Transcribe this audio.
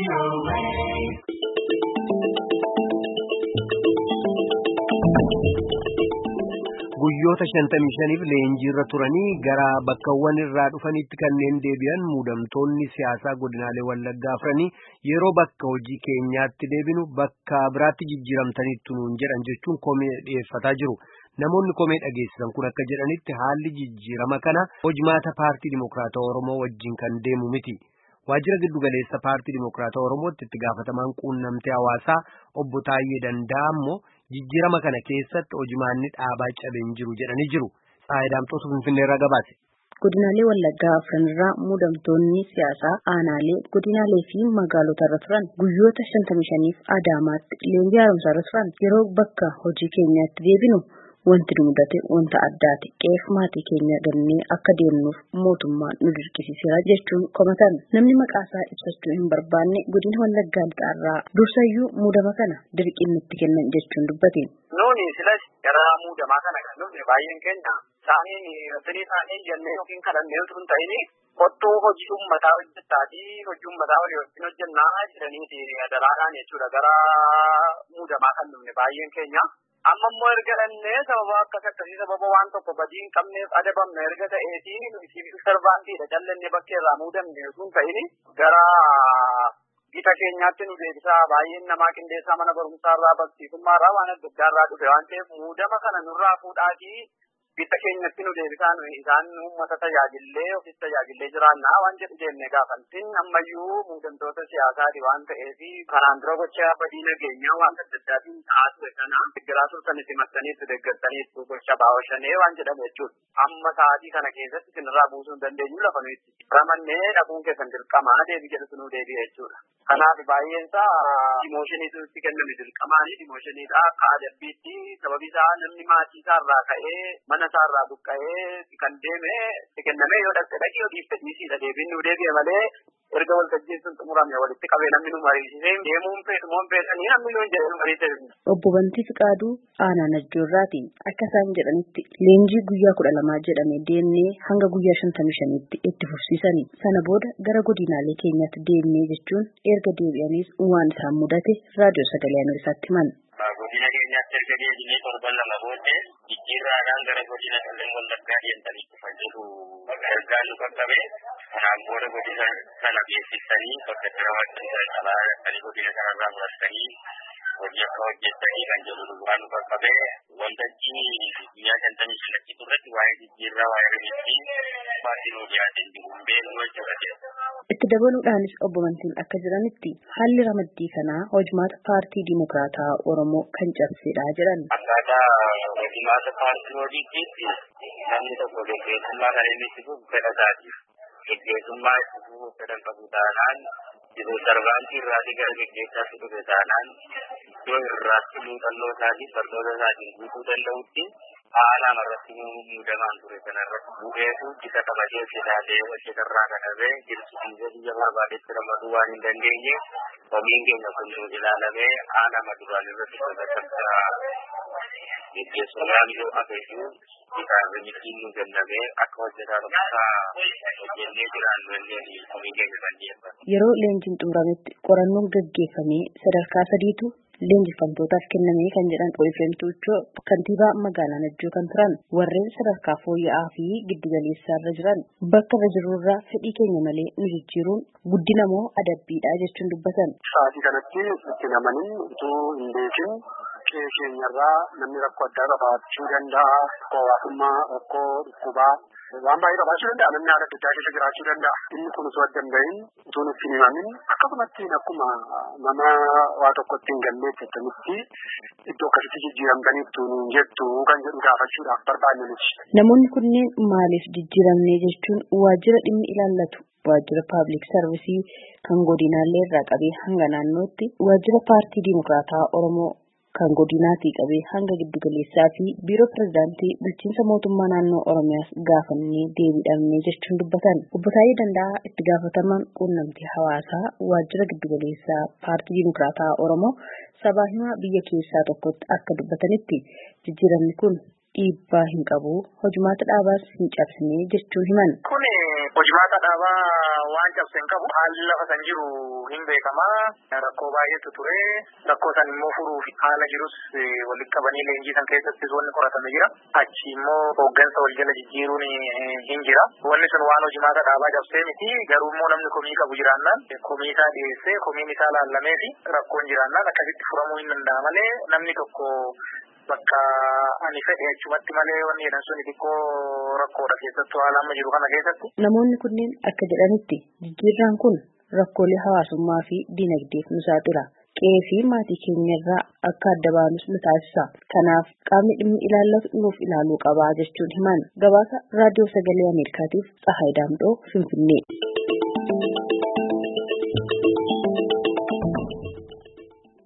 Guyyoota 55 leenjiirra turanii gara bakkawwan irraa dhufanitti kanneen deebi'an muudamtoonni siyaasaa godinaalee Wallaggaa afranii yeroo bakka hojii keenyaatti deebinu bakka biraatti jijjiiramtaniitu nuun jedhan jechuun komee dhiyeeffataa jiru. Namoonni komee dhageessisan kun akka jedhanitti haalli jijjiirama kana hojmaata paartii Dimokiraatawaa Oromoo wajjin kan deemu miti. Waajjira giddugaleessa paartii Dimokiraatawaa Oromootti itti gaafatamaan quunnamtii hawaasaa obbo Taayyee Danda'a ammoo jijjiirama kana keessatti hojmaanni dhaabaa cabeen jiru jedhanii jiru. Saayidaamtoota Finfinneerraa gabaase. Godinaalee Wallaggaa afranirraa muudamtoonni siyaasaa aanaalee godinaalee fi magaalota irra turan guyyoota 55f Adaamaatti leenjii haaromsaa turan yeroo bakka hojii keenyaatti deebinu wanti nu mudate wanta addaati. Qeef maatii keenya gannee akka deemnuuf mootummaan nu dirqisiiseera jechuun komatan. Namni maqaasaa ibsachuu hin barbaanne godina Wallaggaa lixaarraa dursayyuu muudama kana dirqiin nutti kennan jechuun dubbate. Nuuni silas gara muudamaa kana kan dhufne baay'een keenya isaanii jennee yookiin kadhannee utuu hin ta'in kottuu hojii uummataa hojjettaatii hojii uummataa walii wajjin hojjennaa jedhaniiti dalaadhaan jechuudha gara muudamaa kan dhufne baay'een keenya. Amma immoo erga dhannee sababa akkas akkasii sababa waan tokko badii hin qabneef adabamne erga ta'eetii siviil sarvaantiidha jallannee bakkeerraa muudamne osoo hin ta'in gara gita keenyaatti nu deebisaa baay'een namaa qindeessaa mana barumsaarraa barsiisummaarraa waan adda addaarraa dhufe waan ta'eef muudama kana nurraa fuudhaatii gita keenyatti nu deebisaan isaan uummata tajaajillee ofis tajaajillee jiraannaa waan jedhu jennee gaafantin ammayyuu muudamtoota siyaasaati waan ta'eef kanaan dura gocha badii nageenyaa waan adda addaatiin ta'aa ture kana deeggaraa turtan itti maxxaniitti deeggartaniitti gocha baawashanee waan jedhamu jechuudha. Amma sa'aatii kana keessatti isinirraa buusuu hin dandeenyu lafa nuti ramannee dhabuun keessan dirqamaa deebii jedhutu nu deebi'e jechuudha. Kanaaf baay'een isaa dimooshinii itti kenname dirqamaanii dimooshinidha akka adabbiitti sababii isaa namni maatii isaarraa ka'ee mana isaarraa buqqa'ee kan deeme itti kenname yoo dhaqee hojii fedhiisiidha deebiin nu deebi'e malee erga waltajjiin sun xumurame walitti qabee namni nu mariisisee deemuun fedhumoon fedhanii namni nu hin jedhe nu mariisise. Obbo Bantii Fiqaaduu aanaa Najjoorraati. Akka isaan jedhanitti leenjii guyyaa 12 jedhame deemnee hanga guyyaa 55tti itti fufsiisani. Sana booda gara godinaalee keenyaatti deemnee jechuun erga deebi'anis waan isaan mudate raadiyoo sagalee Ameerikaatti himan. Godina keenyaatti erga deebinee torban lama booddee jijjiirraadhaan gara godina Wallaggaa deemtanii dhufan jedhu ergaan nu qaqqabe. Kanaan booda godina sana beeksisanii bakka jiraawwan calaa kan godina sanarraa murattanii hojii akka hojjettanii kan jedhu waan nu qaqqabe. Waltajjii guyyaa 55 irratti waa'ee jijjiirraa waa'ee ribitti paartiin hojjaatiin jiru beeknu jechuudha. Itti dabaluudhaanis obbo Bantiin akka jiranitti haalli ramaddii kanaa hojmaata paartii Dimokiraatawaa Oromoo kan cabsedha jedhan. Akkaataa hojmaata paartii hojiitti namni tokko gaggeessummaa kan inni itti fufu fedha isaati. Gaggeessummaa itti fufu fedha qabu taanaan yeroo sarbaantii irraatii gara gaggeessaatti dhufe taanaan iddoo irraatti muuxannoo isaatii barnoota isaatiin guutuu danda'utti haala amarratti muudamaan ture kanarratti bu'eetu gita qabatee fedhaalee hojjetarraa kanarree jirsiisee biyya barbaadetti ramaduu waan hin dandeenye komiin keenya kun ilaalamee haala maduraan irratti sodaachisa gaggeessummaan yoo afeetu kitaabni ittiin nu kennamee akka hojjetaa tokkosaa hojjennee jiraannu illee komiin keenya kan dhiyeeffatu. Yeroo leenjiin xumurametti qorannoon gaggeeffamee sadarkaa 3tu leenjifamtootaaf kennamee kan jedhan Efreem Tuuchoo kantiibaa magaalaa Najjoo kan turan warreen sadarkaa fooyya'aa fi giddugaleessaarra jiran bakka irra jirurraa fedhii keenya malee nu jijjiiruun guddina moo adabbiidha jechuun dubbatan. Sa'aatii kanatti itti namanii utuu hin beekin keenyarraa namni rakkoo addaa qabaachuu danda'a. Hawaasummaa rakkoo dhukkubaa waan baay'ee qabaachuu danda'a. Namni haala adda addaa keessa jiraachuu danda'a. Inni kun osoo adda hin bahin utuu nutti hin himamin akkasumatti akkuma nama waa tokkotti hin galleef jettanitti iddoo akkasitti jijjiiramtaniittu nuun jettu kan jedhu gaafachuudhaaf barbaanne nuti. Namoonni kunneen maaliif jijjiiramne jechuun waajjira dhimmi ilaallatu waajjira paabliik sarvisii kan godinaalee irraa qabee hanga naannootti waajjira paartii Dimokiraatawaa Oromoo kan godinaatii qabee hanga giddugaleessaa fi biiroo pirezidaantii bulchiinsa mootummaa naannoo Oromiyaas gaafannee deebiidhamne jechuun dubbatan. Obbo Taayyee Danda'a itti gaafatamaan quunnamtii hawaasaa waajjira giddugaleessaa paartii Dimokiraatawaa Oromoo sabaa himaa biyya keessaa tokkotti akka dubbatanitti jijjiiramni kun dhiibbaa hin qabu hojmaata dhaabaas hin cabsine jechuun himan. Kun Hojimaata dhaabaa waan cabseen qabu haalli lafa san jiru hin beekamaa. Rakkoo baay'eetu ture. Rakkoo san immoo furuuf haala jirus walitti qabanii leenjii san keessattis wanni qoratame jira. Achi immoo hooggansa wal jala jijjiiruun hin jira. Wanni sun waan hojimaata dhaabaa cabsee miti. Garuu immoo namni komii qabu jiraannaan komii isaa dhiyeessee komiin isaa laallamee fi rakkoon jiraannaan akkasitti furamuu hin danda'a malee namni tokko bakka ani fedhe achumatti malee wanni jedhan sun xiqqoo rakkoodha keessattuu haala amma jiru kana keessatti. Namoonni kunneen akka jedhanitti jijjiirraan kun rakkoolee hawaasummaa fi dinagdeef nu saaxila. Qe'ee fi maatii keenyarraa akka adda baanus nu taasisa. Kanaaf qaamni dhimmi ilaallatu nuuf ilaaluu qaba jechuun himan. Gabaasa raadiyoo sagalee Ameerikaatiif Tsahaay Daamxoo Finfinnee.